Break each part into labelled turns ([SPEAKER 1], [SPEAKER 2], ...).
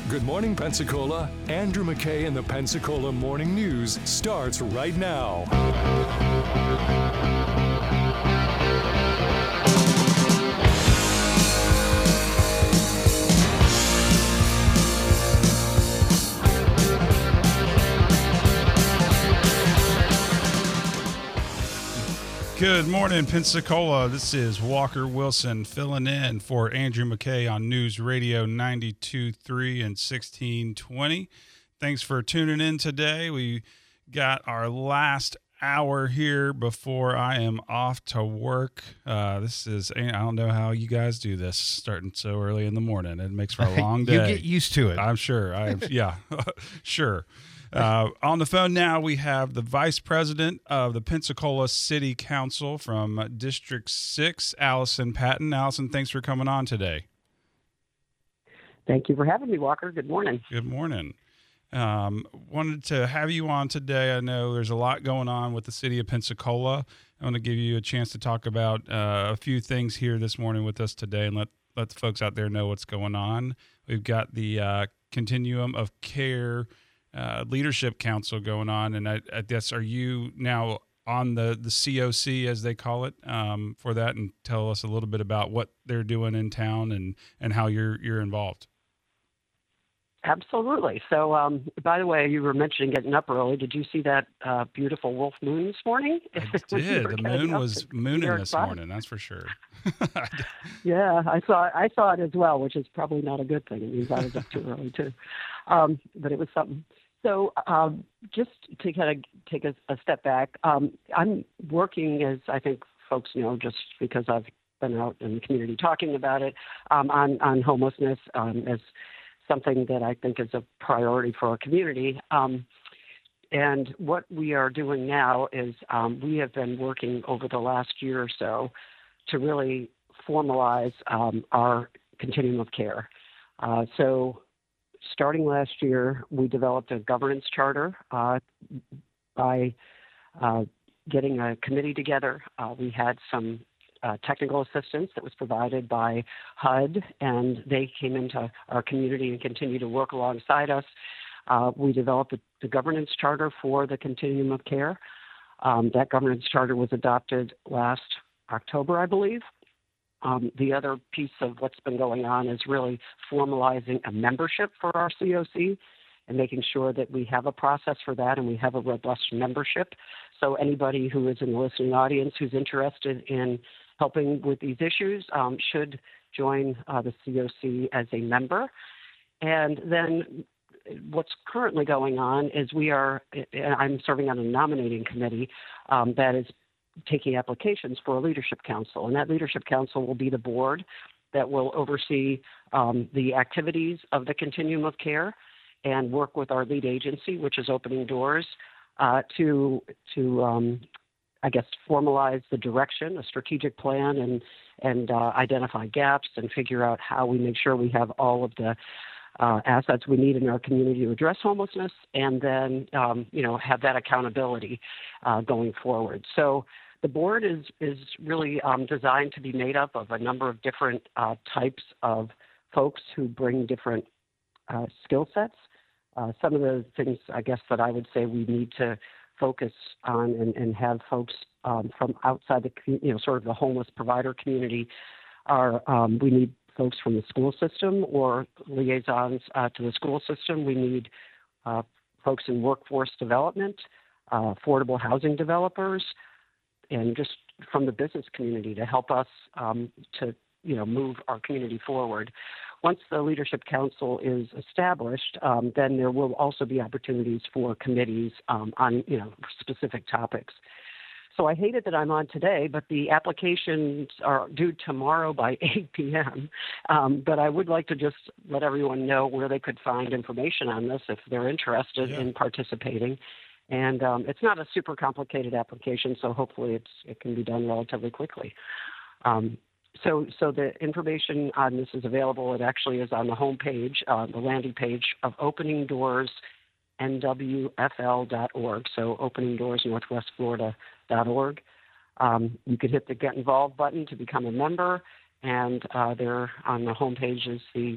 [SPEAKER 1] Good morning, Pensacola. Andrew McKay and the Pensacola Morning News starts right now.
[SPEAKER 2] Good morning, Pensacola. This is Walker Wilson filling in for Andrew McKay on News Radio 92.3 and 1620. Thanks for tuning in today. We got our last hour here before I am off to work. I don't know how you guys do this starting so early in the morning. It makes for a long day.
[SPEAKER 3] You get used to it.
[SPEAKER 2] I'm sure. Yeah, sure. On the phone now, we have the Vice President of the Pensacola City Council from District 6, Allison Patton. Allison, thanks for coming on today.
[SPEAKER 4] Thank you for having me, Walker. Good morning.
[SPEAKER 2] Good morning. Wanted to have you on today. I know there's a lot going on with the city of Pensacola. I want to give you a chance to talk about a few things here this morning with us today and let the folks out there know what's going on. We've got the Continuum of Care Leadership Council going on, and I guess, are you now on the COC, as they call it, for that, and tell us a little bit about what they're doing in town and how you're involved?
[SPEAKER 4] Absolutely. So, by the way, you were mentioning getting up early. Did you see that beautiful wolf moon this morning?
[SPEAKER 2] I did. The moon was mooning this morning, that's for sure.
[SPEAKER 4] Yeah, I saw it as well, which is probably not a good thing. It means I was up too early too, but it was something. So, just to kind of take a step back, I'm working, as I think folks know, just because I've been out in the community talking about it, on homelessness as something that I think is a priority for our community. And what we are doing now is we have been working over the last year or so to really formalize our continuum of care. So starting last year, we developed a governance charter by getting a committee together. We had some technical assistance that was provided by HUD, and they came into our community and continue to work alongside us. We developed the governance charter for the Continuum of Care. That governance charter was adopted last October, I believe. The other piece of what's been going on is really formalizing a membership for our COC and making sure that we have a process for that and we have a robust membership. So anybody who is in the listening audience who's interested in helping with these issues should join the COC as a member. And then what's currently going on is I'm serving on a nominating committee that is taking applications for a leadership council. And that leadership council will be the board that will oversee the activities of the Continuum of Care and work with our lead agency, which is Opening Doors, to formalize the direction, a strategic plan, and identify gaps and figure out how we make sure we have all of the assets we need in our community to address homelessness, and then have that accountability going forward. So the board is really designed to be made up of a number of different types of folks who bring different skill sets. Some of the things, I guess, that I would say we need to focus on and have folks from outside the, sort of the homeless provider community are we need folks from the school system or liaisons to the school system. We need folks in workforce development, affordable housing developers, and just from the business community to help us to move our community forward. Once the Leadership Council is established, then there will also be opportunities for committees on specific topics. So I hate it that I'm on today, but the applications are due tomorrow by 8 p.m. But I would like to just let everyone know where they could find information on this if they're interested in participating. And it's not a super complicated application, so hopefully it can be done relatively quickly. So the information on this is available. It actually is on the homepage, the landing page of Opening Doors NWFL.org, so Opening Doors Northwest Florida.org. You could hit the Get Involved button to become a member, and there on the homepage is the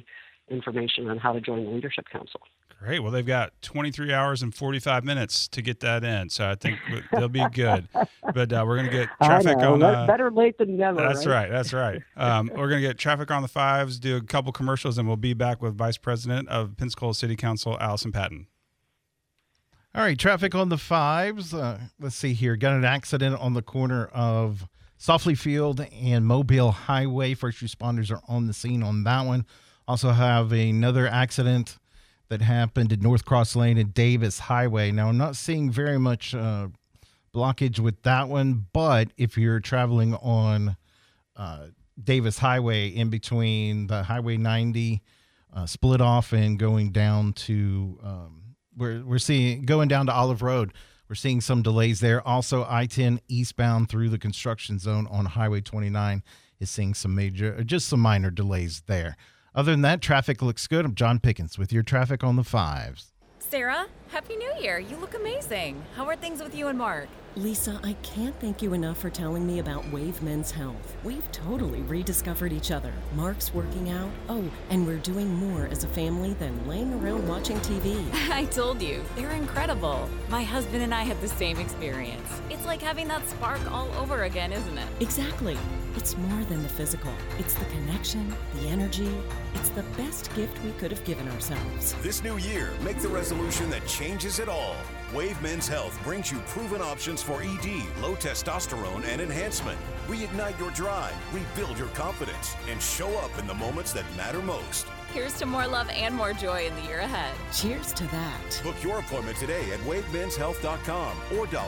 [SPEAKER 4] information on how to join the Leadership Council.
[SPEAKER 2] Great. Well, they've got 23 hours and 45 minutes to get that in, so I think they'll be good. But we're going to get traffic on.
[SPEAKER 4] Better late than never.
[SPEAKER 2] That's
[SPEAKER 4] right.
[SPEAKER 2] That's right. We're going to get traffic on the fives, do a couple commercials, and we'll be back with Vice President of Pensacola City Council, Allison Patton.
[SPEAKER 3] All right, traffic on the fives. Let's see here. Got an accident on the corner of Softly Field and Mobile Highway. First responders are on the scene on that one. Also have another accident that happened at North Cross Lane and Davis Highway. Now, I'm not seeing very much blockage with that one, but if you're traveling on Davis Highway in between the Highway 90 split off and going down to we're seeing going down to Olive Road, we're seeing some delays there. Also, I-10 eastbound through the construction zone on Highway 29 is seeing some minor delays there. Other than that, traffic looks good. I'm John Pickens with your traffic on the fives.
[SPEAKER 5] Sarah, Happy New Year. You look amazing. How are things with you and Mark?
[SPEAKER 6] Lisa, I can't thank you enough for telling me about Wave Men's Health. We've totally rediscovered each other. Mark's working out. Oh, and we're doing more as a family than laying around watching TV.
[SPEAKER 5] I told you, they're incredible. My husband and I had the same experience. It's like having that spark all over again, isn't it?
[SPEAKER 6] Exactly. It's more than the physical. It's the connection, the energy. It's the best gift we could have given ourselves.
[SPEAKER 7] This new year, make the resolution that changes it all. Wave Men's Health brings you proven options for ED, low testosterone, and enhancement. Reignite your drive, rebuild your confidence, and show up in the moments that matter most.
[SPEAKER 5] Here's to more love and more joy in the year ahead.
[SPEAKER 6] Cheers to that.
[SPEAKER 7] Book your appointment today at wavemenshealth.com or dial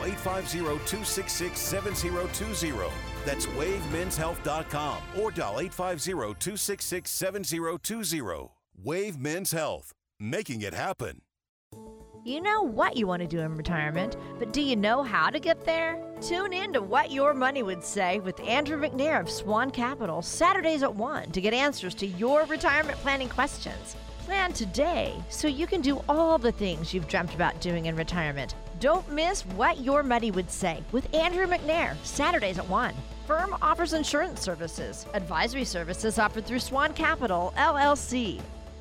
[SPEAKER 7] 850-266-7020. That's wavemenshealth.com or dial 850-266-7020. Wave Men's Health, making it happen.
[SPEAKER 8] You know what you want to do in retirement, but do you know how to get there? Tune in to What Your Money Would Say with Andrew McNair of Swan Capital, Saturdays at 1 to get answers to your retirement planning questions. Plan today so you can do all the things you've dreamt about doing in retirement. Don't miss What Your Money Would Say with Andrew McNair, Saturdays at 1. Firm offers insurance services. Advisory services offered through Swan Capital, LLC.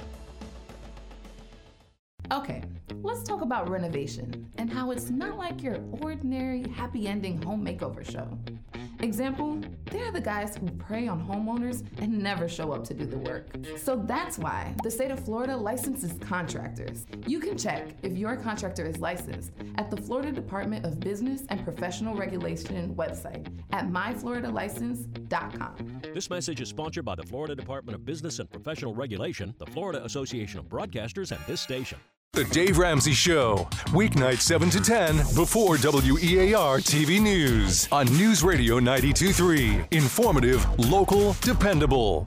[SPEAKER 9] Okay, let's talk about renovation and how it's not like your ordinary happy ending home makeover show. Example, there are the guys who prey on homeowners and never show up to do the work. So that's why the state of Florida licenses contractors. You can check if your contractor is licensed at the Florida Department of Business and Professional Regulation website at myfloridalicense.com.
[SPEAKER 10] This message is sponsored by the Florida Department of Business and Professional Regulation, the Florida Association of Broadcasters, and this station.
[SPEAKER 1] The Dave Ramsey Show, weeknights 7 to 10 before WEAR TV News on News Radio 92.3. Informative, local, dependable.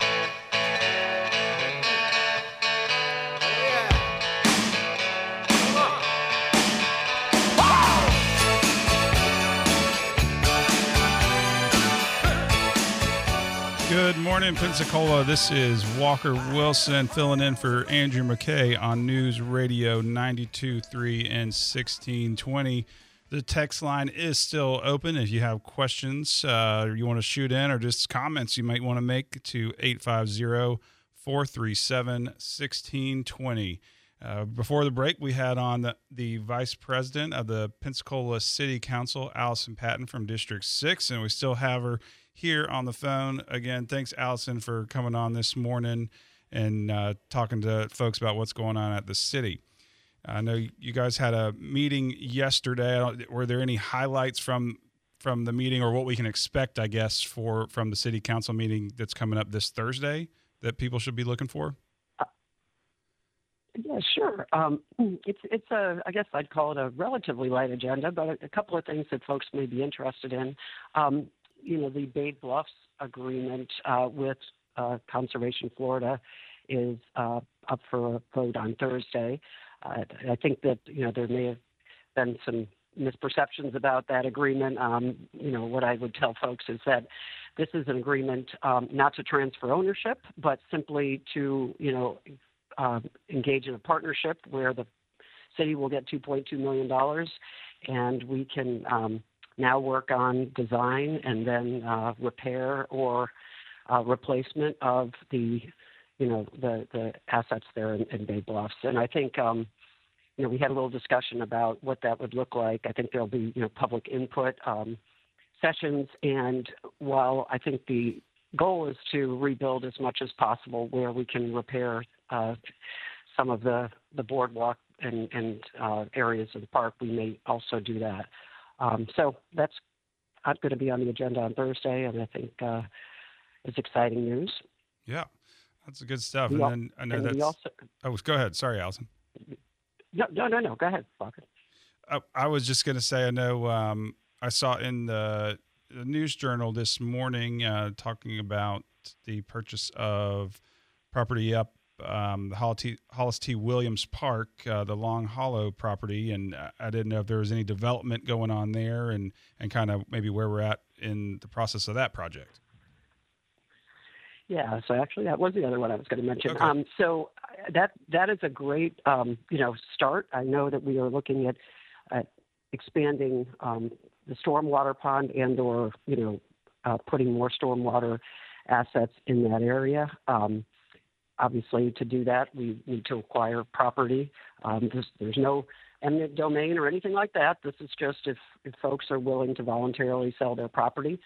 [SPEAKER 2] Good morning, Pensacola. This is Walker Wilson filling in for Andrew McKay on News Radio 92.3 and 1620. The text line is still open. If you have questions you want to shoot in or just comments you might want to make to 850-437-1620. Before the break, we had on the Vice President of the Pensacola City Council, Allison Patton from District 6, and we still have her here on the phone. Again, thanks, Allison, for coming on this morning and talking to folks about what's going on at the city. I know you guys had a meeting yesterday. Were there any highlights from the meeting or what we can expect, I guess, from the city council meeting that's coming up this Thursday that people should be looking for?
[SPEAKER 4] Yeah, sure. It's I guess I'd call it a relatively light agenda, but a couple of things that folks may be interested in. The Bay Bluffs agreement with Conservation Florida is up for a vote on Thursday. I think that, there may have been some misperceptions about that agreement. What I would tell folks is that this is an agreement not to transfer ownership, but simply to, engage in a partnership where the city will get $2.2 million and we can now work on design and then repair or replacement of the the assets there in Bay Bluffs. And I think, we had a little discussion about what that would look like. I think there'll be, public input sessions. And while I think the goal is to rebuild as much as possible where we can repair some of the boardwalk and areas of the park, we may also do that. So that's going to be on the agenda on Thursday, and I think it's exciting news.
[SPEAKER 2] Yeah, that's good stuff. And then I know that's... go ahead. Sorry, Allison.
[SPEAKER 4] No. Go ahead, Parker.
[SPEAKER 2] I was just going to say, I know I saw in the News Journal this morning talking about the purchase of property up the Hollis T. Williams Park, the Long Hollow property, and I didn't know if there was any development going on there and kind of maybe where we're at in the process of that project.
[SPEAKER 4] Yeah, so actually that was the other one I was going to mention.
[SPEAKER 2] Okay.
[SPEAKER 4] So that is a great start. I know that we are looking at expanding the stormwater pond and/or putting more stormwater assets in that area. Obviously, to do that, we need to acquire property. There's no eminent domain or anything like that. This is just if folks are willing to voluntarily sell their property,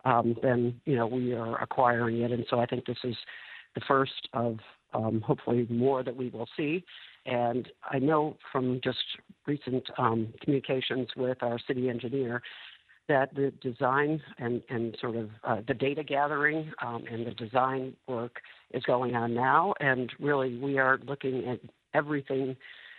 [SPEAKER 4] then we are acquiring it. And so I think this is the first of hopefully more that we will see. And I know from just recent communications with our city engineer that the design and sort of the data gathering and the design work is going on now. And really we are looking at everything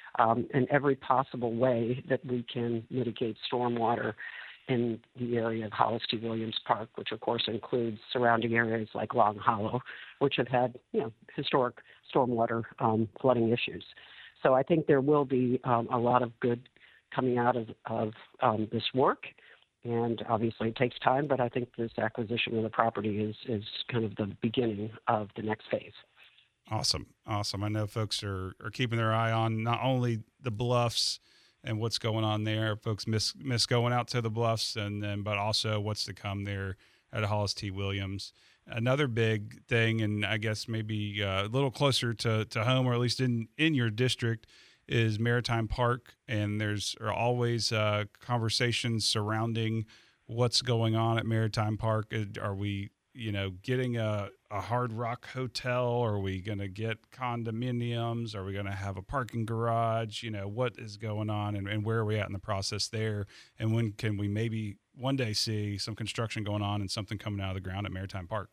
[SPEAKER 4] in every possible way that we can mitigate stormwater in the area of Hollis T. Williams Park, which of course includes surrounding areas like Long Hollow, which have had historic stormwater flooding issues. So I think there will be a lot of good coming out of this work. And obviously it takes time, but I think this acquisition of the property is kind of the beginning of the next phase.
[SPEAKER 2] Awesome. I know folks are keeping their eye on not only the Bluffs and what's going on there. Folks miss going out to the Bluffs, but also what's to come there at Hollis T. Williams. Another big thing, and I guess maybe a little closer to home, or at least in your district, is Maritime Park, and there's always conversations surrounding what's going on at Maritime Park. Are we, getting a Hard Rock hotel? Are we going to get condominiums? Are we going to have a parking garage? What is going on, and where are we at in the process there? And when can we maybe one day see some construction going on and something coming out of the ground at Maritime Park?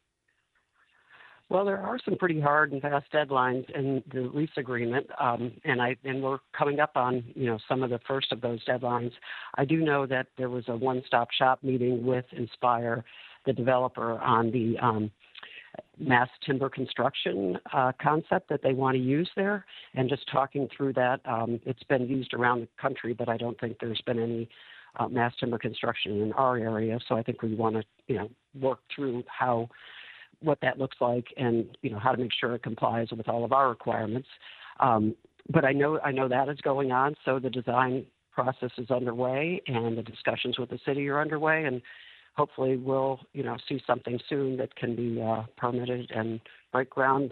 [SPEAKER 4] Well, there are some pretty hard and fast deadlines in the lease agreement, and we're coming up on some of the first of those deadlines. I do know that there was a one-stop shop meeting with Inspire, the developer, on the mass timber construction concept that they want to use there, and just talking through that. It's been used around the country, but I don't think there's been any mass timber construction in our area. So I think we want to work through what that looks like and how to make sure it complies with all of our requirements. But I know that is going on. So the design process is underway and the discussions with the city are underway, and hopefully we'll see something soon that can be permitted and break ground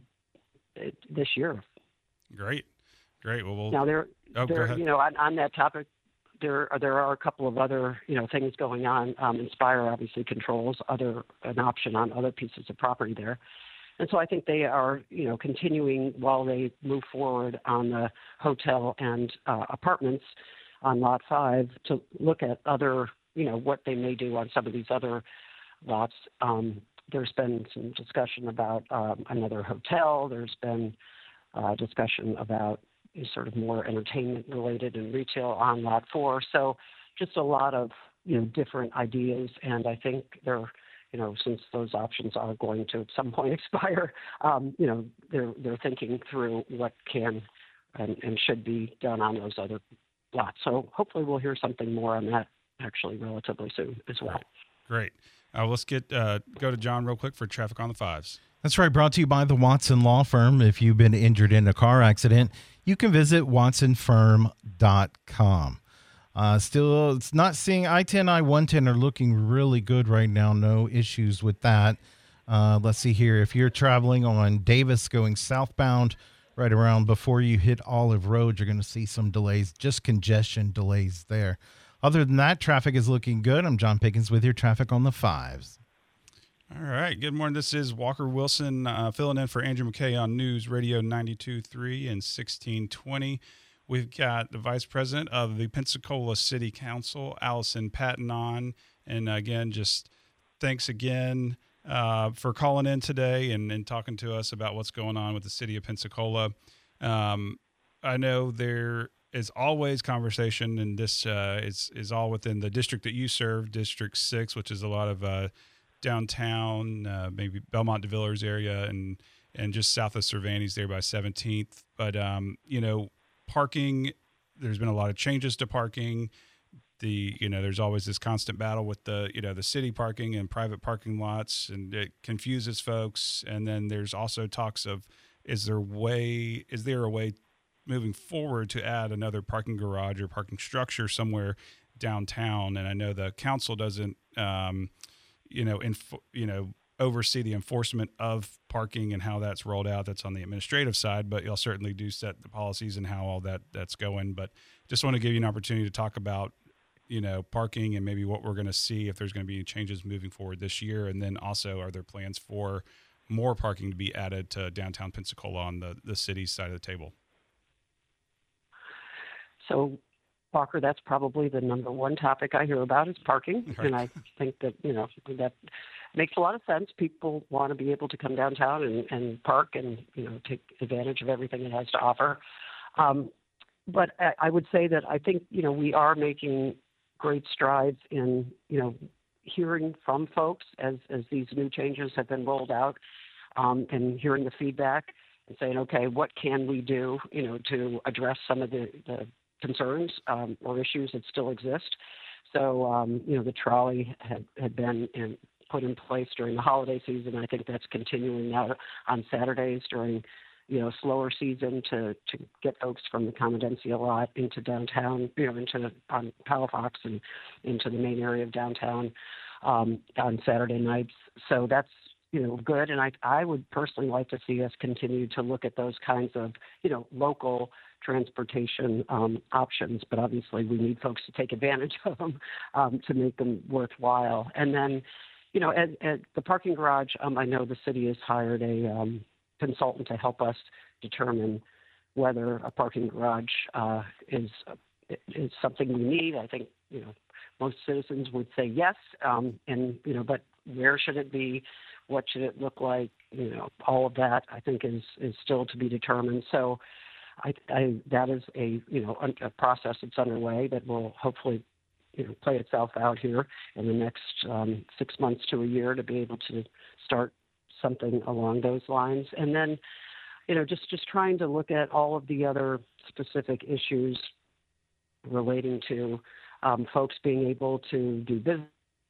[SPEAKER 4] this year.
[SPEAKER 2] Great. Well,
[SPEAKER 4] now
[SPEAKER 2] go ahead.
[SPEAKER 4] On that topic, there are a couple of other things going on. Inspire obviously controls an option on other pieces of property there, and so I think they are continuing while they move forward on the hotel and apartments on Lot 5 to look at other what they may do on some of these other lots. There's been some discussion about another hotel. There's been discussion about sort of more entertainment related and retail on Lot 4. So just a lot of, different ideas. And I think they're, since those options are going to at some point expire, they're thinking through what can and should be done on those other lots. So hopefully we'll hear something more on that actually relatively soon as well.
[SPEAKER 2] Great. Let's go to John real quick for traffic on the fives.
[SPEAKER 3] That's right. Brought to you by the Watson Law Firm. If you've been injured in a car accident, you can visit watsonfirm.com. Still, it's not seeing I-10, I-110 are looking really good right now. No issues with that. Let's see here. If you're traveling on Davis going southbound, right around before you hit Olive Road, you're going to see some delays, just congestion delays there. Other than that, traffic is looking good. I'm John Pickens with your traffic on the 5s.
[SPEAKER 2] All right. Good morning. This is Walker Wilson filling in for Andrew McKay on News Radio 92.3 and 1620. We've got the Vice President of the Pensacola City Council, Allison Patton, on. And again, just thanks again for calling in today and talking to us about what's going on with the city of Pensacola. I know there is always conversation, and this is all within the district that you serve, District 6, which is a lot of downtown, maybe Belmont DeVillers area and just south of Cervantes there by 17th. But, parking, there's been a lot of changes to parking. There's always this constant battle with the city parking and private parking lots, and it confuses folks. And then there's also talks of, is there a way moving forward to add another parking garage or parking structure somewhere downtown? And I know the council doesn't, oversee the enforcement of parking and how that's rolled out. That's on the administrative side, but you'll certainly do set the policies and how all that's going. But just want to give you an opportunity to talk about, parking and maybe what we're going to see, if there's going to be any changes moving forward this year. And then also, are there plans for more parking to be added to downtown Pensacola on the city's side of the table?
[SPEAKER 4] So, Walker, that's probably the number one topic I hear about is parking. Right. And I think that, that makes a lot of sense. People want to be able to come downtown and park and, take advantage of everything it has to offer. But I would say that I think, we are making great strides in, hearing from folks as these new changes have been rolled out, and hearing the feedback and saying, okay, what can we do, to address some of the concerns or issues that still exist. So, the trolley had been put in place during the holiday season. I think that's continuing now on Saturdays during, slower season to get folks from the Commandencia lot into downtown, into Palafox and into the main area of downtown on Saturday nights. So that's, good. And I would personally like to see us continue to look at those kinds of, local transportation options. But obviously we need folks to take advantage of them to make them worthwhile. And then, at the parking garage, I know the city has hired a consultant to help us determine whether a parking garage is something we need. I think, most citizens would say yes. But where should it be? What should it look like? All of that I think is still to be determined. So that is a process that's underway that will hopefully, play itself out here in the next 6 months to a year to be able to start something along those lines. And then, just trying to look at all of the other specific issues relating to folks being able to do business,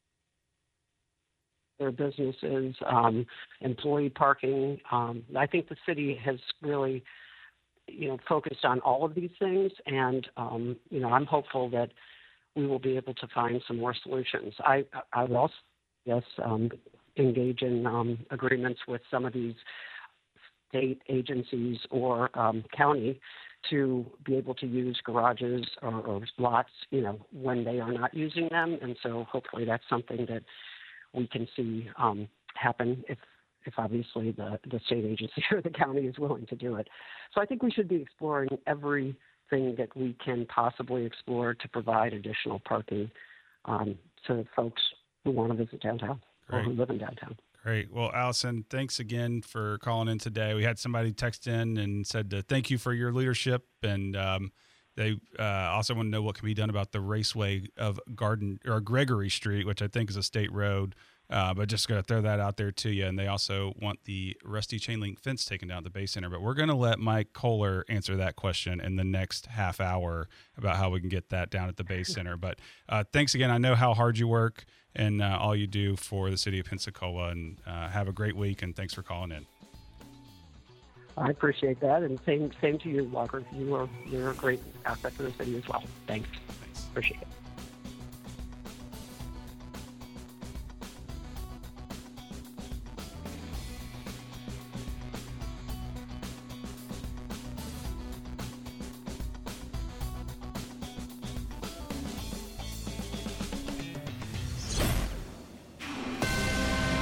[SPEAKER 4] their businesses, employee parking. I think the city has really, focused on all of these things. And, I'm hopeful that we will be able to find some more solutions. I would also, engage in agreements with some of these state agencies or county to be able to use garages or lots, when they are not using them. And so hopefully that's something that we can see happen if obviously the state agency or the county is willing to do it. So I think we should be exploring everything that we can possibly explore to provide additional parking to folks who want to visit downtown. Or who live in downtown.
[SPEAKER 2] Great. Well, Allison, thanks again for calling in today. We had somebody text in and said thank you for your leadership, and they also want to know what can be done about the raceway of Gregory Street, which I think is a state road. But just going to throw that out there to you. And they also want the rusty chain link fence taken down at the Bay Center. But we're going to let Mike Kohler answer that question in the next half hour about how we can get that down at the Bay Center. But thanks again. I know how hard you work and all you do for the city of Pensacola. And have a great week. And thanks for calling in.
[SPEAKER 4] I appreciate that. And same to you, Walker. You're a great asset for the city as well. Thanks. Appreciate it.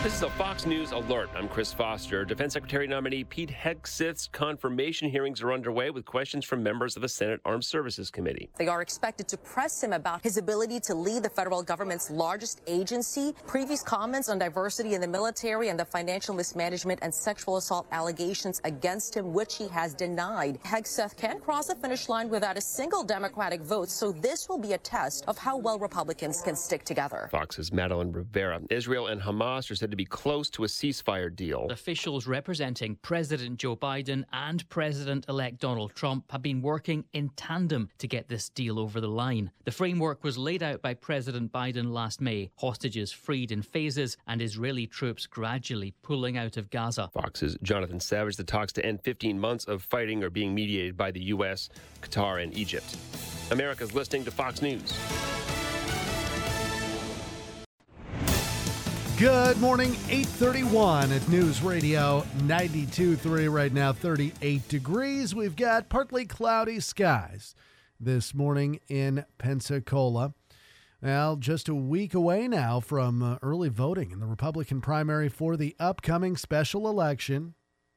[SPEAKER 11] This is a Fox News alert. I'm Chris Foster. Defense Secretary nominee Pete Hegseth's confirmation hearings are underway with questions from members of the Senate Armed Services Committee.
[SPEAKER 12] They are expected to press him about his ability to lead the federal government's largest agency, previous comments on diversity in the military, and the financial mismanagement and sexual assault allegations against him, which he has denied. Hegseth can't cross the finish line without a single Democratic vote, so this will be a test of how well Republicans can stick together.
[SPEAKER 11] Fox's Madeline Rivera. Israel and Hamas are said to be close to a ceasefire deal.
[SPEAKER 13] Officials representing President Joe Biden and President-elect Donald Trump have been working in tandem to get this deal over the line. The framework was laid out by President Biden last May. Hostages freed in phases and Israeli troops gradually pulling out of Gaza.
[SPEAKER 11] Fox's Jonathan Savage. The talks to end 15 months of fighting are being mediated by the U.S., Qatar, and Egypt. America's listening to Fox News.
[SPEAKER 14] Good morning, 8:31 at News Radio 92.3 right now, 38 degrees. We've got partly cloudy skies this morning in Pensacola. Well, just a week away now from early voting in the Republican primary for the upcoming special election.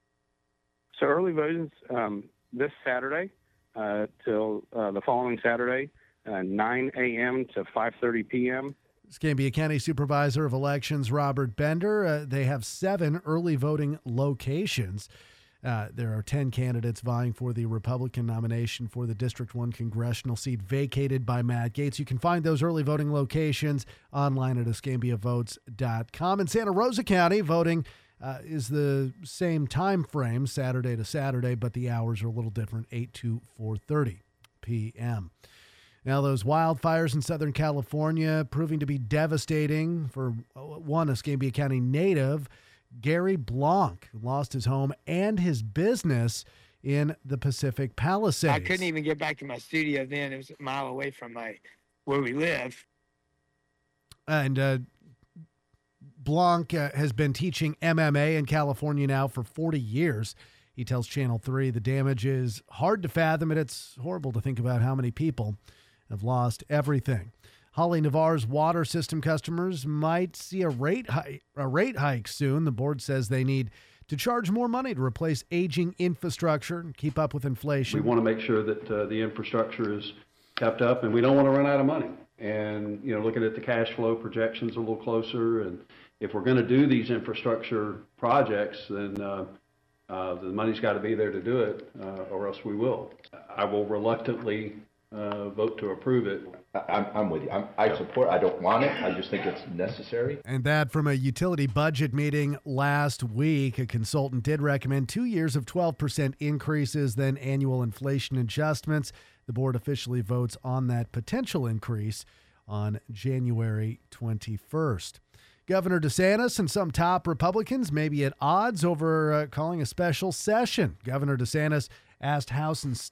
[SPEAKER 15] So early voting's this Saturday till the following Saturday, 9 a.m. to 5:30 p.m.
[SPEAKER 14] Escambia County Supervisor of Elections Robert Bender. They have 7 early voting locations. There are 10 candidates vying for the Republican nomination for the District 1 congressional seat vacated by Matt Gaetz. You can find those early voting locations online at escambiavotes.com. In Santa Rosa County, voting is the same time frame, Saturday to Saturday, but the hours are a little different, 8 to 4:30 p.m. Now, those wildfires in Southern California proving to be devastating for one Escambia County native, Gary Blanc, who lost his home and his business in the Pacific Palisades.
[SPEAKER 16] I couldn't even get back to my studio then. It was a mile away from where we live.
[SPEAKER 14] And Blanc has been teaching MMA in California now for 40 years. He tells Channel 3 the damage is hard to fathom, and it's horrible to think about how many people have lost everything. Holly Navarre's water system customers might see a rate hike soon. The board says they need to charge more money to replace aging infrastructure and keep up with inflation.
[SPEAKER 17] We want to make sure that the infrastructure is kept up, and we don't want to run out of money. And, looking at the cash flow projections a little closer, and if we're going to do these infrastructure projects, then the money's got to be there to do it, or else we will. I will reluctantly vote to approve it.
[SPEAKER 18] I'm with you. I support. I don't want it. I just think it's necessary.
[SPEAKER 14] And that from a utility budget meeting last week. A consultant did recommend 2 years of 12% increases, then annual inflation adjustments. The board officially votes on that potential increase on January 21st. Governor DeSantis and some top Republicans may be at odds over calling a special session. Governor DeSantis asked House and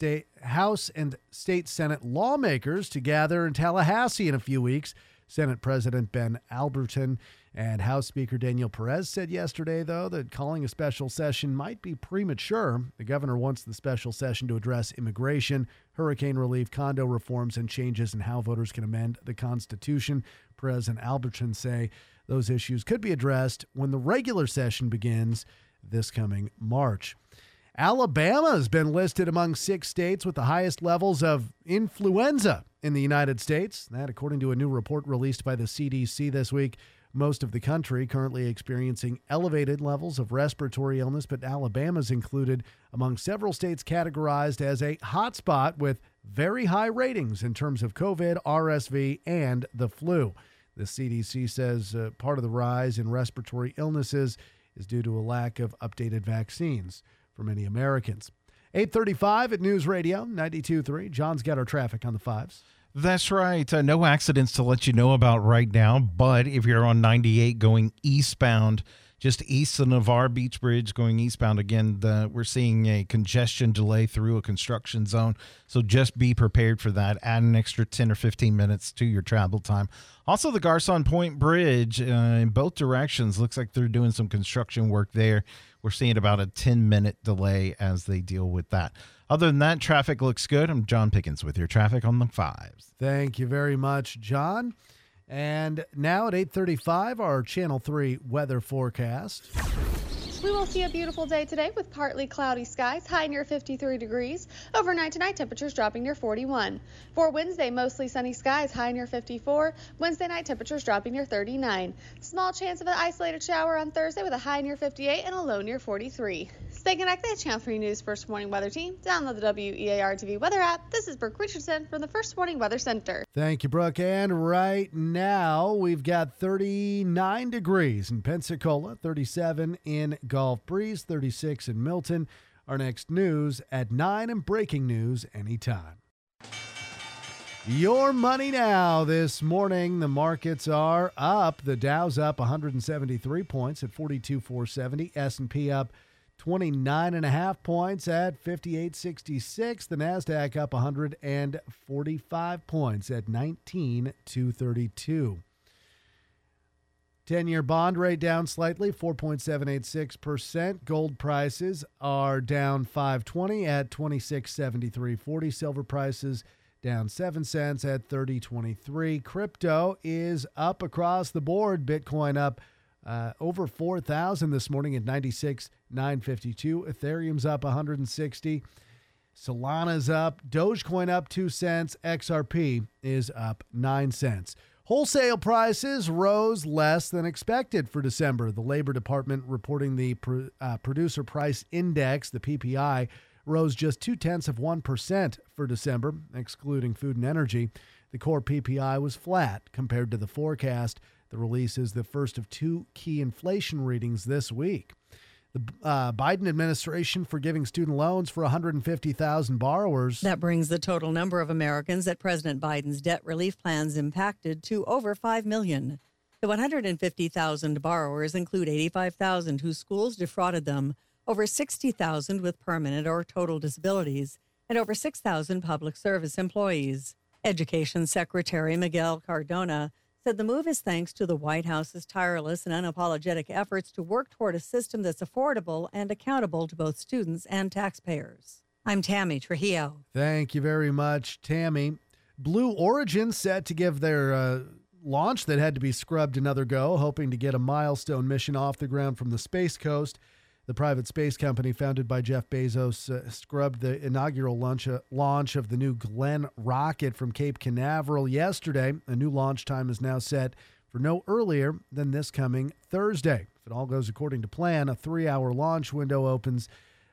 [SPEAKER 14] State Senate lawmakers to gather in Tallahassee in a few weeks. Senate President Ben Alberton and House Speaker Daniel Perez said yesterday, though, that calling a special session might be premature. The governor wants the special session to address immigration, hurricane relief, condo reforms, and changes in how voters can amend the Constitution. Perez and Alberton say those issues could be addressed when the regular session begins this coming March. Alabama has been listed among 6 states with the highest levels of influenza in the United States. That, according to a new report released by the CDC this week. Most of the country currently experiencing elevated levels of respiratory illness, but Alabama's included among several states categorized as a hotspot with very high ratings in terms of COVID, RSV, and the flu. The CDC says part of the rise in respiratory illnesses is due to a lack of updated vaccines for many Americans. 8:35 at News Radio 92.3. John's got our traffic on the 5s.
[SPEAKER 3] That's right. No accidents to let you know about right now, but if you're on 98 going eastbound, just east of Navarre Beach Bridge going eastbound, again, we're seeing a congestion delay through a construction zone, so just be prepared for that. Add an extra 10 or 15 minutes to your travel time. Also, the Garcon Point Bridge in both directions, looks like they're doing some construction work there. We're seeing about a 10-minute delay as they deal with that. Other than that, traffic looks good. I'm John Pickens with your traffic on the 5s.
[SPEAKER 14] Thank you very much, John. And now at 8:35, our Channel 3 weather forecast.
[SPEAKER 19] We will see a beautiful day today with partly cloudy skies, high near 53 degrees. Overnight tonight, temperatures dropping near 41. For Wednesday, mostly sunny skies, high near 54. Wednesday night, temperatures dropping near 39. Small chance of an isolated shower on Thursday with a high near 58 and a low near 43. Stay connected at Channel 3 News First Morning Weather Team. Download the WEAR TV weather app. This is Brooke Richardson from the First Morning Weather Center.
[SPEAKER 14] Thank you, Brooke. And right now, we've got 39 degrees in Pensacola, 37 in Gulf Breeze, 36 in Milton. Our next news at 9 and breaking news anytime. Your money now. This morning, the markets are up. The Dow's up 173 points at 42,470. S&P up 29.5 points at 5866. The NASDAQ up 145 points at 19,232. 10-year bond rate down slightly, 4.786%. Gold prices are down $5.20 at $26.7340. Silver prices down 7 cents at $30.23. Crypto is up across the board. Bitcoin up over 4,000 this morning at 96,952. Ethereum's up 160. Solana's up. Dogecoin up 2 cents. XRP is up 9 cents. Wholesale prices rose less than expected for December. The Labor Department reporting the Producer Price Index, the PPI, rose just 0.2% for December, excluding food and energy. The core PPI was flat compared to the forecast. The release is the first of 2 key inflation readings this week. The Biden administration forgiving student loans for 150,000 borrowers.
[SPEAKER 20] That brings the total number of Americans that President Biden's debt relief plans impacted to over 5 million. The 150,000 borrowers include 85,000 whose schools defrauded them, over 60,000 with permanent or total disabilities, and over 6,000 public service employees. Education Secretary Miguel Cardona said the move is thanks to the White House's tireless and unapologetic efforts to work toward a system that's affordable and accountable to both students and taxpayers. I'm Tammy Trujillo.
[SPEAKER 14] Thank you very much, Tammy. Blue Origin set to give their launch that had to be scrubbed another go, hoping to get a milestone mission off the ground from the Space Coast. The private space company founded by Jeff Bezos scrubbed the inaugural launch of the New Glenn rocket from Cape Canaveral yesterday. A new launch time is now set for no earlier than this coming Thursday. If it all goes according to plan, a 3-hour launch window opens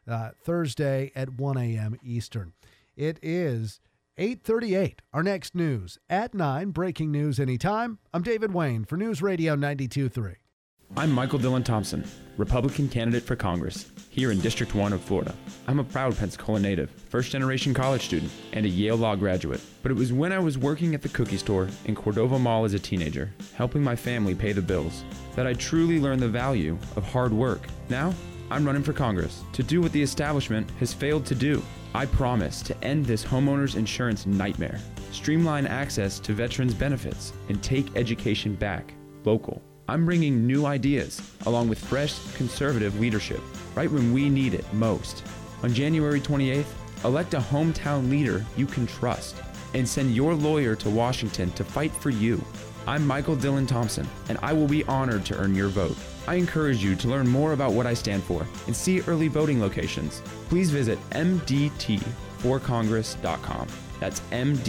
[SPEAKER 14] Thursday at 1 a.m. Eastern. It is 8:38. Our next news at 9, breaking news anytime. I'm David Wayne for News Radio 92.3.
[SPEAKER 21] I'm Michael Dillon Thompson, Republican candidate for Congress, here in District 1 of Florida. I'm a proud Pensacola native, first-generation college student, and a Yale Law graduate. But it was when I was working at the cookie store in Cordova Mall as a teenager, helping my family pay the bills, that I truly learned the value of hard work. Now, I'm running for Congress to do what the establishment has failed to do. I promise to end this homeowners insurance nightmare, streamline access to veterans benefits, and take education back local. I'm bringing new ideas, along with fresh conservative leadership, right when we need it most. On January 28th, elect a hometown leader you can trust, and send your lawyer to Washington to fight for you. I'm Michael Dillon Thompson, and I will be honored to earn your vote. I encourage you to learn more about what I stand for and see early voting locations. Please visit mdt4congress.com. That's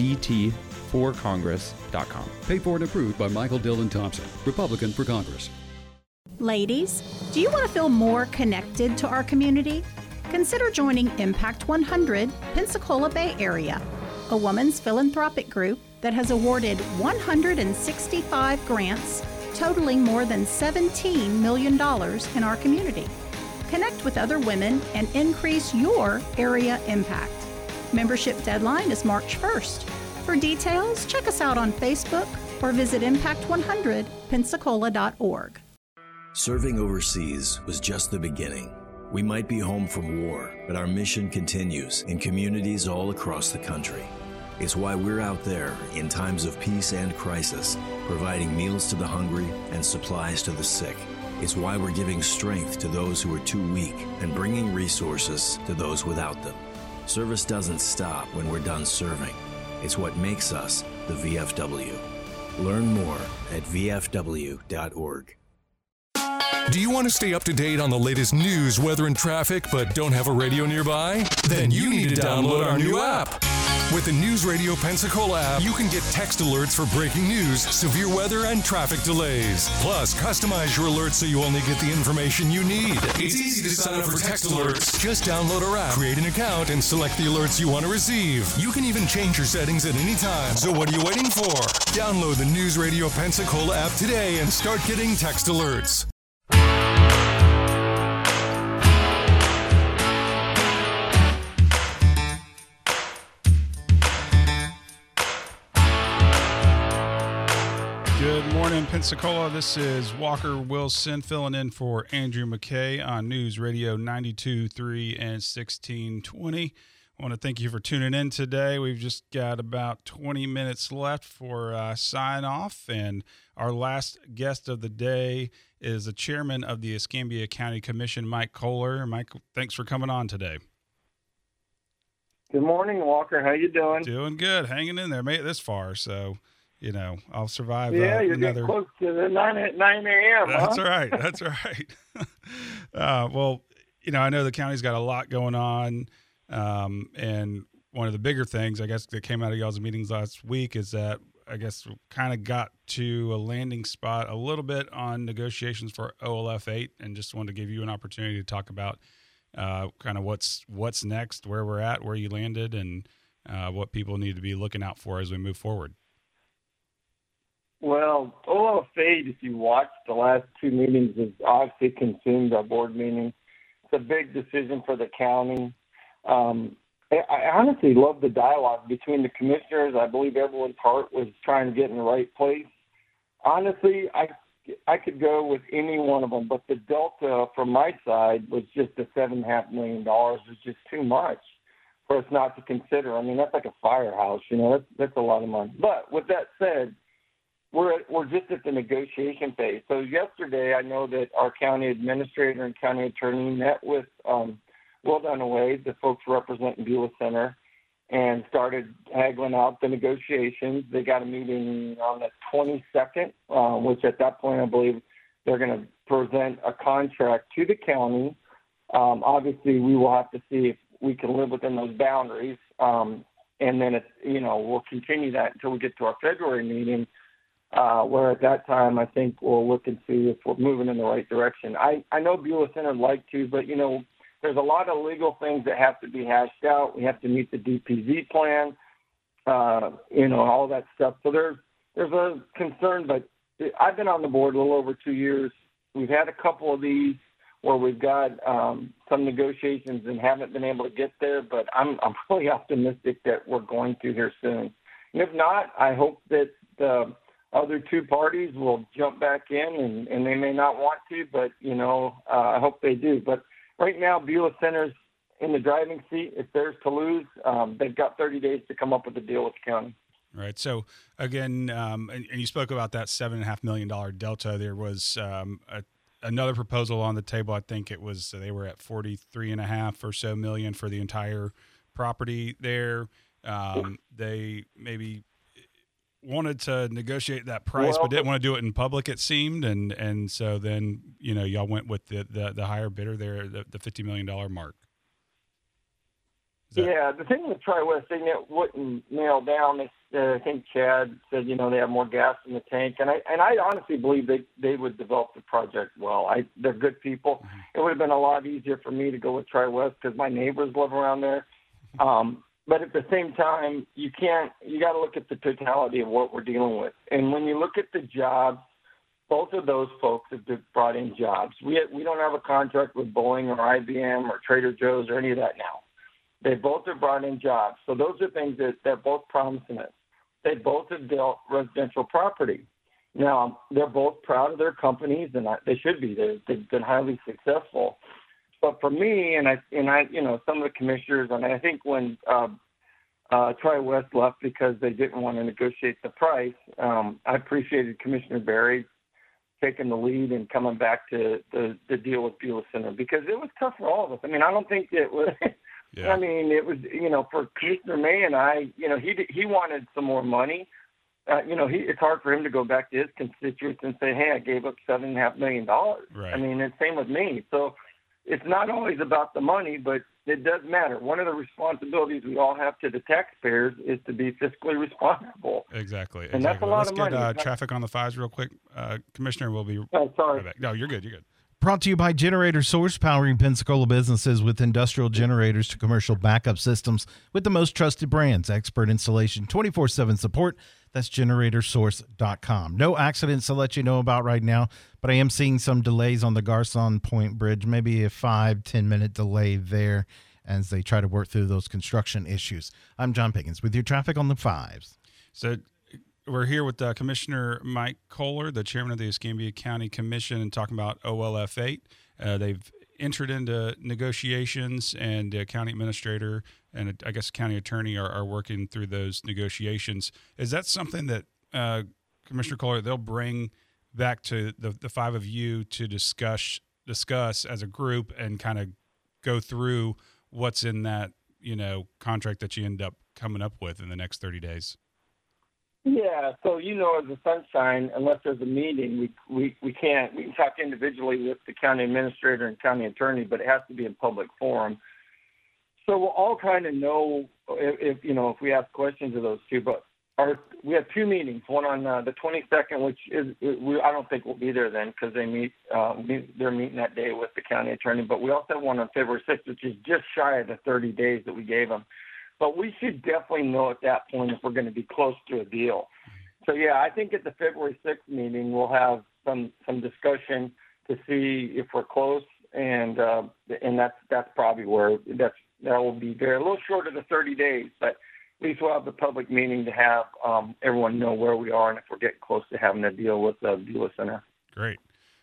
[SPEAKER 21] mdt4congress.com.
[SPEAKER 22] Paid for and approved by Michael Dillon Thompson, Republican for Congress.
[SPEAKER 23] Ladies, do you want to feel more connected to our community? Consider joining Impact 100 Pensacola Bay Area, a women's philanthropic group that has awarded 165 grants totaling more than $17 million in our community. Connect with other women and increase your area impact. Membership deadline is March 1st. For details, check us out on Facebook or visit impact100pensacola.org.
[SPEAKER 24] Serving overseas was just the beginning. We might be home from war, but our mission continues in communities all across the country. It's why we're out there in times of peace and crisis, providing meals to the hungry and supplies to the sick. It's why we're giving strength to those who are too weak and bringing resources to those without them. Service doesn't stop when we're done serving. It's what makes us the VFW. Learn more at vfw.org.
[SPEAKER 1] Do you want to stay up to date on the latest news, weather, and traffic, but don't have a radio nearby? Then you need to download our new app. With the News Radio Pensacola app, you can get text alerts for breaking news, severe weather, and traffic delays. Plus, customize your alerts so you only get the information you need. It's easy to sign up for text alerts. Just download our app, create an account, and select the alerts you want to receive. You can even change your settings at any time. So what are you waiting for? Download the News Radio Pensacola app today and start getting text alerts.
[SPEAKER 2] Good morning, Pensacola. This is Walker Wilson filling in for Andrew McKay on News Radio 92.3 and 1620. I want to thank you for tuning in today. We've just got about 20 minutes left for sign off, and our last guest of the day is the chairman of the Escambia County Commission, Mike Kohler. Mike, thanks for coming on today.
[SPEAKER 5] Good morning, Walker. How you doing?
[SPEAKER 2] Doing good. Hanging in there. Made it this far, so you know, I'll survive.
[SPEAKER 5] Yeah, you're
[SPEAKER 2] another...
[SPEAKER 5] getting close to the 9 a.m.
[SPEAKER 2] That's
[SPEAKER 5] huh?
[SPEAKER 2] right. That's right. Well, you know, I know the county's got a lot going on, and one of the bigger things, I guess, that came out of y'all's meetings last week is that I guess we kind of got to a landing spot a little bit on negotiations for OLF 8, and just wanted to give you an opportunity to talk about kind of what's next, where we're at, where you landed, and what people need to be looking out for as we move forward.
[SPEAKER 5] Well, OLF 8, if you watched the last two meetings, has obviously consumed our board meeting. It's a big decision for the county. I honestly love the dialogue between the commissioners. I believe everyone's heart was trying to get in the right place. Honestly, I could go with any one of them, but the delta from my side was just the $7.5 million was just too much for us not to consider. I mean, that's like a firehouse, you know, that's a lot of money. But with that said, we're just at the negotiation phase. So yesterday, I know that our county administrator and county attorney met with Will Dunaway, the folks representing Beulah Center, and started haggling out the negotiations. They got a meeting on the 22nd, which at that point I believe they're going to present a contract to the county. Obviously, we will have to see if we can live within those boundaries, and then we'll continue that until we get to our February meeting. Where at that time, I think we'll look and see if we're moving in the right direction. I know Beulah Center would like to, but, there's a lot of legal things that have to be hashed out. We have to meet the DPZ plan, all that stuff. So there's a concern, but I've been on the board a little over 2 years. We've had a couple of these where we've got some negotiations and haven't been able to get there, but I'm really optimistic that we're going to here soon. And if not, I hope that the other two parties will jump back in, and they may not want to, but, I hope they do. But right now, Beulah Center's in the driving seat. It's theirs to lose. They've got 30 days to come up with a deal with the county.
[SPEAKER 2] Right. So, again, and you spoke about that $7.5 million delta. There was another proposal on the table. I think it was they were at $43.5 or so million for the entire property there. They maybe wanted to negotiate that price, but didn't want to do it in public, it seemed, and so then y'all went with the higher bidder there, the $50 million mark.
[SPEAKER 5] Yeah, the thing with Tri-West, they wouldn't nail down. I think Chad said they have more gas in the tank, and I honestly believe they would develop the project well. They're good people. Mm-hmm. It would have been a lot easier for me to go with Tri-West because my neighbors live around there. But at the same time, you got to look at the totality of what we're dealing with. And when you look at the jobs, both of those folks have brought in jobs. We don't have a contract with Boeing or IBM or Trader Joe's or any of that now. They both have brought in jobs. So those are things that they're both promising us. They both have dealt residential property. Now, they're both proud of their companies, and they should be. They've been highly successful. But for me, and I, some of the commissioners, and I think when Tri-West left because they didn't want to negotiate the price, I appreciated Commissioner Berry taking the lead and coming back to the deal with Beulah Center because it was tough for all of us. I mean, I don't think it was. Yeah. I mean, it was for Commissioner May and I. He wanted some more money, it's hard for him to go back to his constituents and say, hey, I gave up $7.5 million.
[SPEAKER 2] Right.
[SPEAKER 5] I mean, it's same with me. So it's not always about the money, but it does matter. One of the responsibilities we all have to the taxpayers is to be fiscally responsible.
[SPEAKER 2] Exactly.
[SPEAKER 5] And that's a lot
[SPEAKER 2] Let's
[SPEAKER 5] of
[SPEAKER 2] get
[SPEAKER 5] money.
[SPEAKER 2] traffic on the fives real quick. Commissioner will be
[SPEAKER 5] sorry.
[SPEAKER 2] right back. No, you're good. You're good.
[SPEAKER 3] Brought to you by Generator Source, powering Pensacola businesses with industrial generators to commercial backup systems with the most trusted brands, expert installation, 24/7 support. That's generatorsource.com. No accidents to let you know about right now, but I am seeing some delays on the Garcon Point Bridge, maybe a 5-10 minute delay there as they try to work through those construction issues. I'm John Pickens with your traffic on the fives.
[SPEAKER 2] So we're here with Commissioner Mike Kohler, the chairman of the Escambia County Commission, and talking about OLF 8. They've entered into negotiations, and county administrator and I guess county attorney are working through those negotiations. Is that something that Commissioner Kohler, they'll bring back to the five of you to discuss as a group and kind of go through what's in that, contract that you end up coming up with in the next 30 days?
[SPEAKER 5] Yeah, so as a sunshine, unless there's a meeting, we can't. We can talk individually with the county administrator and county attorney, but it has to be in public forum. So we'll all kind of know if we ask questions of those two. But we have two meetings. One on the 22nd, which I don't think we'll be there then because they meet. They're meeting that day with the county attorney. But we also have one on February 6th, which is just shy of the 30 days that we gave them. But we should definitely know at that point if we're going to be close to a deal. So, yeah, I think at the February 6th meeting we'll have some discussion to see if we're close, and that's probably where that will be there. A little short of the 30 days, but at least we'll have the public meeting to have everyone know where we are and if we're getting close to having a deal with the Beulah Center.
[SPEAKER 2] Great.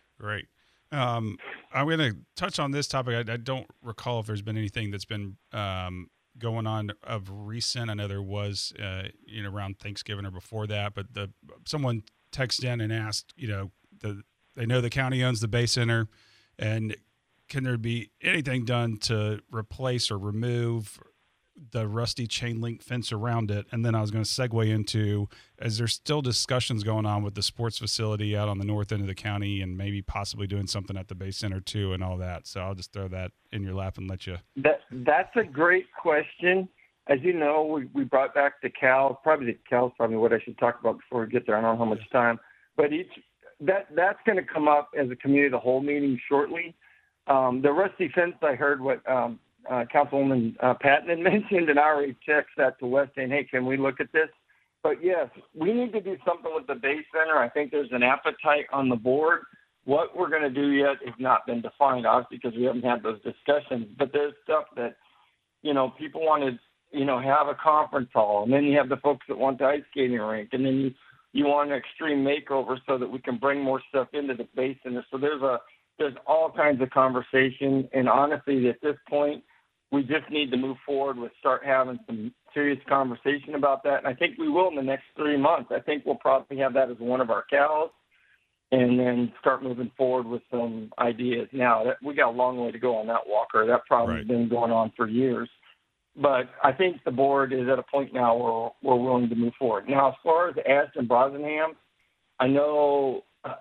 [SPEAKER 2] I'm going to touch on this topic. I don't recall if there's been anything that's been going on of recent. I know there was, around Thanksgiving or before that, but someone texted in and asked, they know the county owns the Bay Center, and can there be anything done to replace or remove the rusty chain link fence around it? And then I was going to segue into, is there still discussions going on with the sports facility out on the north end of the county and maybe possibly doing something at the Bay Center too and all that? So I'll just throw that in your lap and let you.
[SPEAKER 5] That's a great question. As you know, we brought back the cows. Probably the cows, probably what I should talk about before we get there. I don't know how much time, but that's going to come up as a committee of the whole meeting shortly. The rusty fence, I heard what Councilwoman Patton had mentioned, and I already texted that to Wes saying, hey, can we look at this? But, yes, we need to do something with the Bay Center. I think there's an appetite on the board. What we're going to do yet has not been defined, obviously, because we haven't had those discussions. But there's stuff that, people want to, have a conference hall. And then you have the folks that want the ice skating rink. And then you want an extreme makeover so that we can bring more stuff into the Bay Center. So there's all kinds of conversation. And honestly, at this point, we just need to move forward with start having some serious conversation about that. And I think we will in the next 3 months. I think we'll probably have that as one of our cows and then start moving forward with some ideas. Now, we got a long way to go on that, Walker. That problem has been going on for years. But I think the board is at a point now where we're willing to move forward. Now, as far as Ashton Brosnahan, I know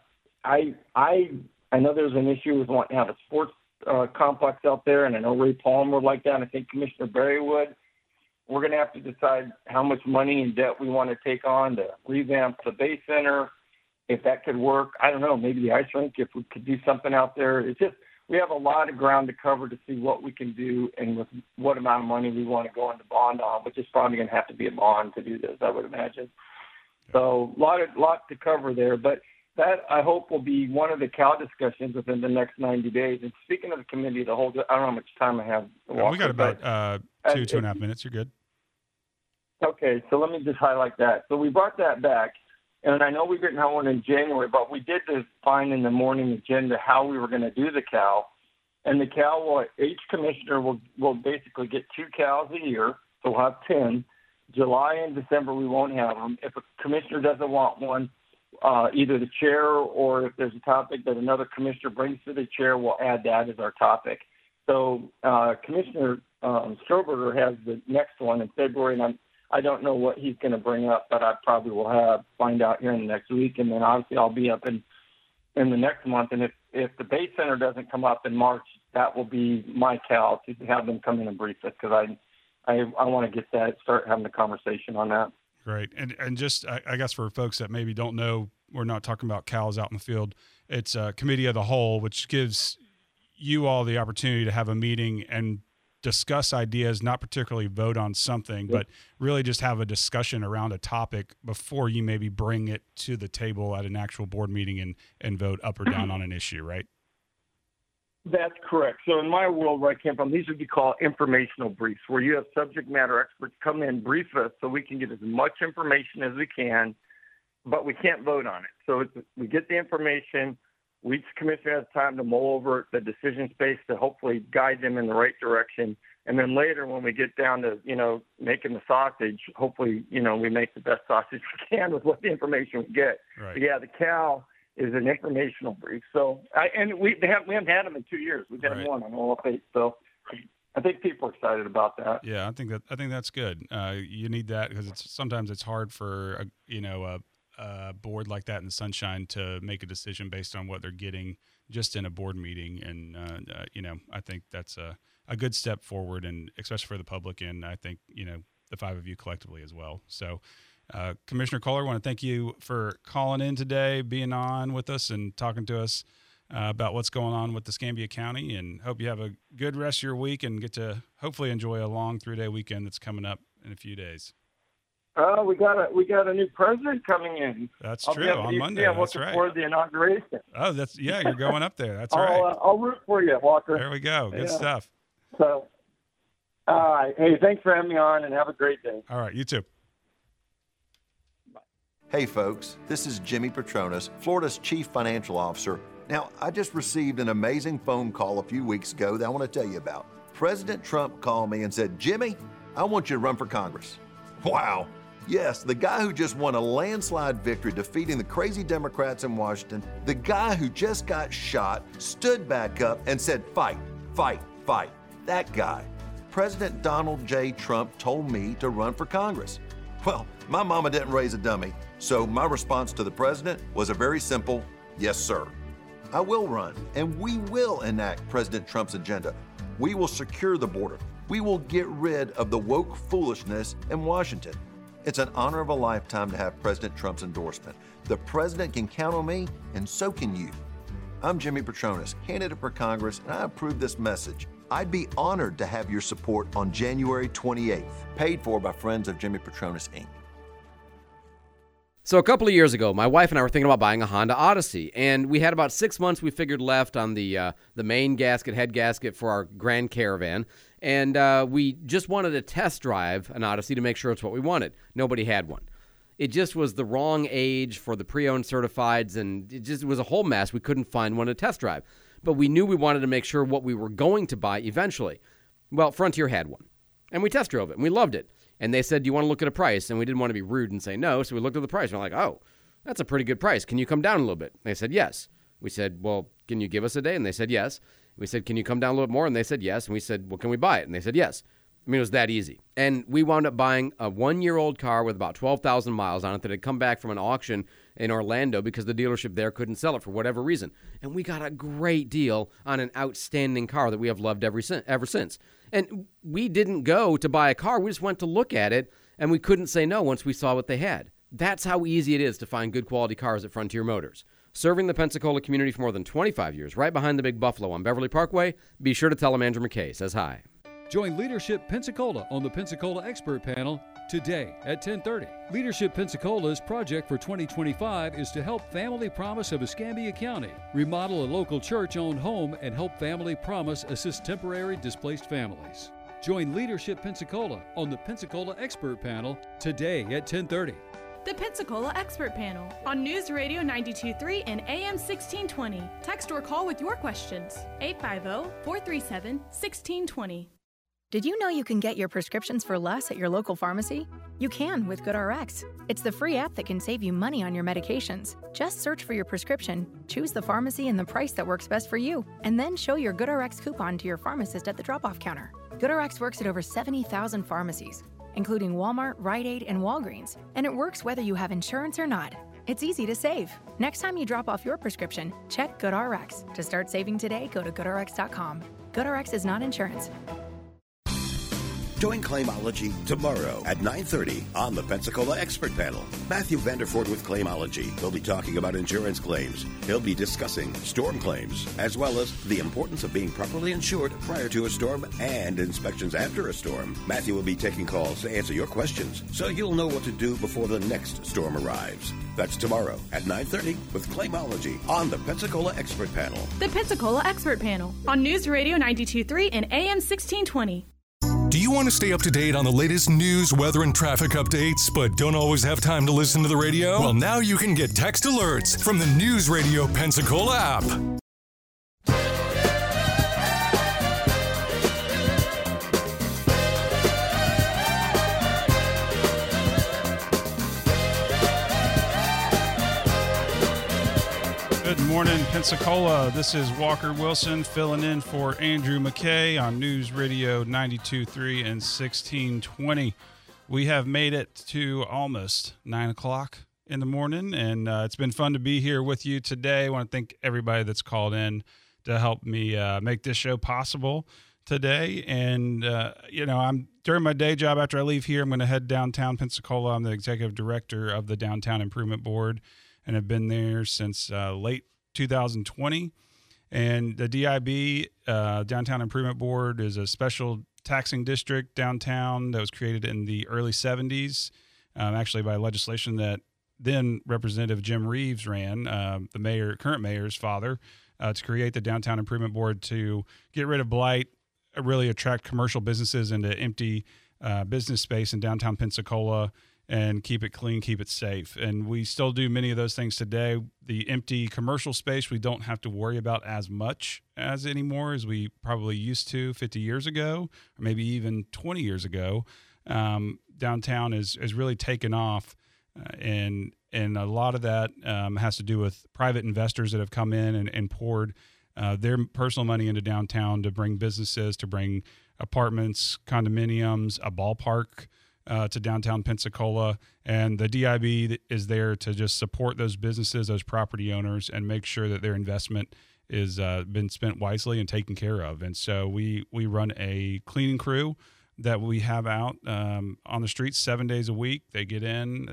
[SPEAKER 5] there's an issue with wanting to have a sports complex out there, and I know Ray Palmer would like that, and I think Commissioner Berry would. We're going to have to decide how much money and debt we want to take on to revamp the Bay Center, if that could work. I don't know, maybe the ice rink, if we could do something out there. It's just we have a lot of ground to cover to see what we can do and with what amount of money we want to go into bond on, which is probably going to have to be a bond to do this, I would imagine. So lot to cover there, but that, I hope, will be one of the cow discussions within the next 90 days. And speaking of the committee, I don't know how much time I have.
[SPEAKER 2] We got about 2.5 minutes. You're good.
[SPEAKER 5] Okay, so let me just highlight that. So we brought that back, and I know we didn't have one in January, but we did define in the morning agenda how we were going to do the cow. And the cow, each commissioner will basically get 2 cows a year, so we'll have 10. July and December, we won't have them. If a commissioner doesn't want one, either the chair or if there's a topic that another commissioner brings to the chair, we'll add that as our topic. So Commissioner Stroberger has the next one in February, and I don't know what he's going to bring up, but I probably will find out here in the next week. And then obviously I'll be up in the next month. And if the Bay Center doesn't come up in March, that will be my call to have them come in and brief us, because I want to start having the conversation on that.
[SPEAKER 2] Great. And just, I guess for folks that maybe don't know, we're not talking about cows out in the field. It's a committee of the whole, which gives you all the opportunity to have a meeting and discuss ideas, not particularly vote on something, but really just have a discussion around a topic before you maybe bring it to the table at an actual board meeting and vote up or down on an issue, right?
[SPEAKER 5] That's correct. So in my world where I came from, these would be called informational briefs, where you have subject matter experts come in, brief us so we can get as much information as we can, but we can't vote on it. So we get the information. Each commissioner has time to mull over the decision space to hopefully guide them in the right direction. And then later when we get down to, making the sausage, hopefully, we make the best sausage we can with what the information we get.
[SPEAKER 2] Right.
[SPEAKER 5] But yeah, the CAL is an informational brief. So, we haven't had them in 2 years. We've had one on OLF8. So I think people are excited about that.
[SPEAKER 2] Yeah, I think that's good. You need that because sometimes it's hard for a board like that in the Sunshine to make a decision based on what they're getting just in a board meeting. And, I think that's a good step forward, and especially for the public, and I think, the five of you collectively as well. So, Commissioner Kohler, I want to thank you for calling in today, being on with us and talking to us about what's going on with Escambia County, and hope you have a good rest of your week and get to hopefully enjoy a long 3-day weekend that's coming up in a few days.
[SPEAKER 5] We got a new president coming in.
[SPEAKER 2] That's true. On Monday.
[SPEAKER 5] I'm looking forward to the inauguration.
[SPEAKER 2] Oh, you're going up there. That's right.
[SPEAKER 5] I'll root for you, Walker.
[SPEAKER 2] There we go. Good stuff.
[SPEAKER 5] So, all right. Hey, thanks for having me on, and have a great day.
[SPEAKER 2] All right. You too.
[SPEAKER 6] Hey, folks. This is Jimmy Petronas, Florida's Chief Financial Officer. Now, I just received an amazing phone call a few weeks ago that I want to tell you about. President Trump called me and said, Jimmy, I want you to run for Congress. Wow. Yes, the guy who just won a landslide victory defeating the crazy Democrats in Washington, the guy who just got shot, stood back up and said, fight, fight, fight. That guy. President Donald J. Trump told me to run for Congress. Well, my mama didn't raise a dummy, so my response to the president was a very simple, yes, sir. I will run, and we will enact President Trump's agenda. We will secure the border. We will get rid of the woke foolishness in Washington. It's an honor of a lifetime to have President Trump's endorsement. The president can count on me, and so can you. I'm Jimmy Petronas, candidate for Congress, and I approve this message. I'd be honored to have your support on January 28th, paid for by Friends of Jimmy Petronas, Inc.
[SPEAKER 7] So a couple of years ago, my wife and I were thinking about buying a Honda Odyssey, and we had about 6 months we figured left on the main head gasket for our Grand Caravan, and we just wanted to test drive an Odyssey to make sure it's what we wanted. Nobody had one. It just was the wrong age for the pre-owned certifieds, and it was a whole mess. We couldn't find one to test drive, but we knew we wanted to make sure what we were going to buy eventually. Well, Frontier had one, and we test drove it, and we loved it. And they said, do you want to look at a price? And we didn't want to be rude and say no, so we looked at the price. And we're like, oh, that's a pretty good price. Can you come down a little bit? And they said, yes. We said, well, can you give us a day? And they said, yes. We said, can you come down a little bit more? And they said, yes. And we said, well, can we buy it? And they said, yes. I mean, it was that easy. And we wound up buying a 1-year-old car with about 12,000 miles on it that had come back from an auction in Orlando because the dealership there couldn't sell it for whatever reason. And we got a great deal on an outstanding car that we have loved ever since. And we didn't go to buy a car. We just went to look at it, and we couldn't say no once we saw what they had. That's how easy it is to find good quality cars at Frontier Motors. Serving the Pensacola community for more than 25 years, right behind the Big Buffalo on Beverly Parkway. Be sure to tell them Andrew McKay says hi.
[SPEAKER 22] Join Leadership Pensacola on the Pensacola Expert Panel today at 10:30. Leadership Pensacola's project for 2025 is to help Family Promise of Escambia County remodel a local church-owned home and help Family Promise assist temporary displaced families. Join Leadership Pensacola on the Pensacola Expert Panel today at 10:30.
[SPEAKER 8] The Pensacola Expert Panel on News Radio 92.3 and AM 1620. Text or call with your questions. 850-437-1620.
[SPEAKER 9] Did you know you can get your prescriptions for less at your local pharmacy? You can with GoodRx. It's the free app that can save you money on your medications. Just search for your prescription, choose the pharmacy and the price that works best for you, and then show your GoodRx coupon to your pharmacist at the drop-off counter. GoodRx works at over 70,000 pharmacies. including Walmart, Rite Aid, and Walgreens. And it works whether you have insurance or not. It's easy to save. Next time you drop off your prescription, check GoodRx. To start saving today, go to GoodRx.com. GoodRx is not insurance.
[SPEAKER 4] Join Claimology tomorrow at 9:30 on the Pensacola Expert Panel. Matthew Vanderford with Claimology will be talking about insurance claims. He'll be discussing storm claims, as well as the importance of being properly insured prior to a storm and inspections after a storm. Matthew will be taking calls to answer your questions, so you'll know what to do before the next storm arrives. That's tomorrow at 9:30 with Claimology on the Pensacola Expert Panel.
[SPEAKER 8] The Pensacola Expert Panel on News Radio 92.3 and AM 1620.
[SPEAKER 1] Do you want to stay up to date on the latest news, weather, and traffic updates, but don't always have time to listen to the radio? Well, now you can get text alerts from the News Radio Pensacola app.
[SPEAKER 2] Good morning, Pensacola. This is Walker Wilson filling in for Andrew McKay on News Radio 92.3 and 1620. We have made it to almost 9 o'clock in the morning, and it's been fun to be here with you today. I want to thank everybody that's called in to help me make this show possible today. And, I'm during my day job after I leave here, I'm going to head downtown Pensacola. I'm the executive director of the Downtown Improvement Board, and have been there since late 2020. And the DIB, Downtown Improvement Board, is a special taxing district downtown that was created in the early 70s, actually by legislation that then Representative Jim Reeves ran, the current mayor's father, to create the Downtown Improvement Board to get rid of blight, really attract commercial businesses into empty business space in downtown Pensacola, and keep it clean, keep it safe. And we still do many of those things today. The empty commercial space we don't have to worry about as much as anymore as we probably used to 50 years ago, or maybe even 20 years ago. Downtown has really taken off, and a lot of that has to do with private investors that have come in and poured their personal money into downtown to bring businesses, to bring apartments, condominiums, a ballpark, to downtown Pensacola. And the DIB is there to just support those businesses, those property owners, and make sure that their investment is been spent wisely and taken care of. And so we run a cleaning crew that we have out on the streets 7 days a week. They got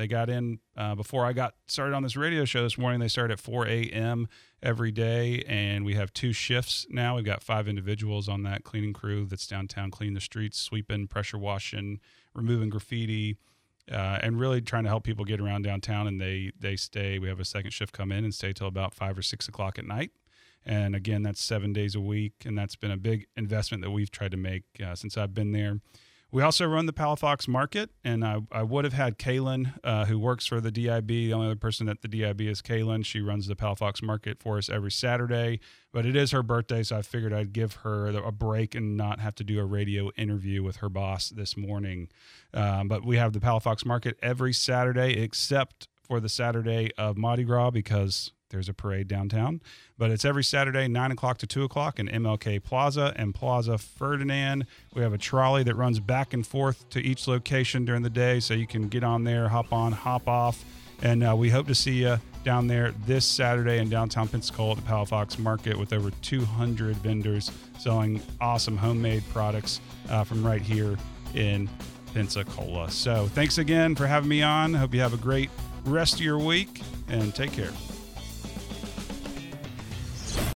[SPEAKER 2] in before I got started on this radio show this morning. They start at 4 a.m. every day, and we have 2 shifts now. We've got 5 individuals on that cleaning crew that's downtown, cleaning the streets, sweeping, pressure washing, removing graffiti, and really trying to help people get around downtown. And they stay. We have a second shift come in and stay till about 5 or 6 o'clock at night. And again, that's 7 days a week, and that's been a big investment that we've tried to make since I've been there. We also run the Palafox Market, and I would have had Kaylin, who works for the DIB. The only other person at the DIB is Kaylin. She runs the Palafox Market for us every Saturday, but it is her birthday, so I figured I'd give her a break and not have to do a radio interview with her boss this morning. But we have the Palafox Market every Saturday, except for the Saturday of Mardi Gras, because there's a parade downtown. But it's every Saturday, 9 o'clock to 2 o'clock in MLK Plaza and Plaza Ferdinand. We have a trolley that runs back and forth to each location during the day, so you can get on there, hop on, hop off. And we hope to see you down there this Saturday in downtown Pensacola at the Palafox Market with over 200 vendors selling awesome homemade products from right here in Pensacola. So thanks again for having me on. I hope you have a great rest of your week, and take care.